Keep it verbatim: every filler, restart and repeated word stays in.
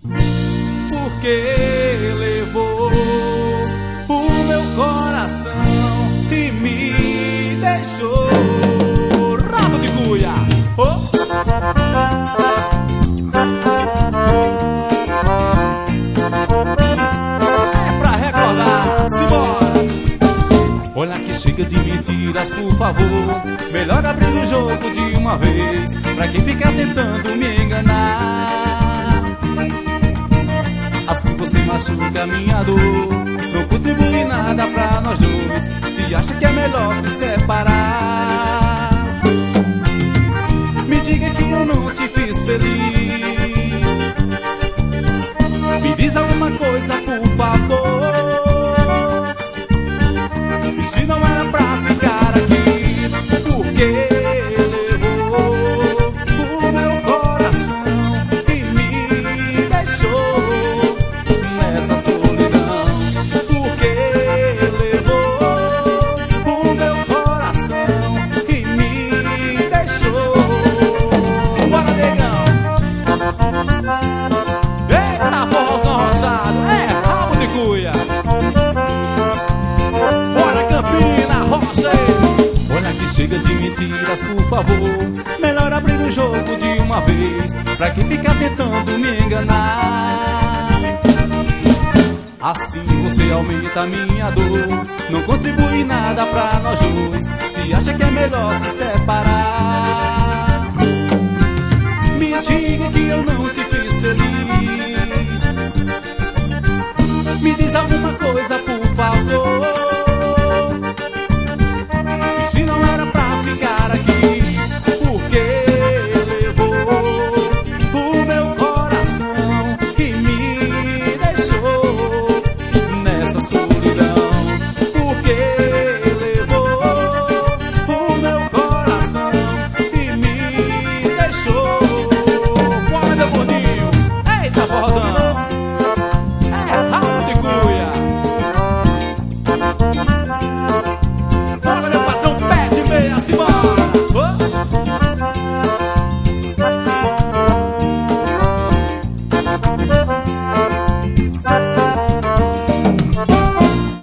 Porque levou o meu coração e me deixou. Rabo de cuia, oh. É pra recordar, simbora. Olha que chega de mentiras, por favor. Melhor abrir o jogo de uma vez, pra quem fica tentando me enganar. Assim você machuca a minha dor, não contribui nada pra nós dois. Se acha que é melhor se separar, me diga que eu não te fiz feliz. Me diz alguma coisa, por favor. E se não era pra ficar aqui, por que levou o meu coração e me deixou nessa solidão? Por que levou o meu coração e me deixou? Bora, negão! Eita, forrozão roçado, é rabo de cuia. Bora, Campina, rocha aí. Olha que chega de mentiras, por favor. Melhor abrir o jogo de uma vez, pra quem fica tentando me enganar. Assim você aumenta a minha dor, não contribui nada pra nós dois. Se acha que é melhor se separar, me diga que eu não te fiz feliz. Me diz alguma coisa, por favor.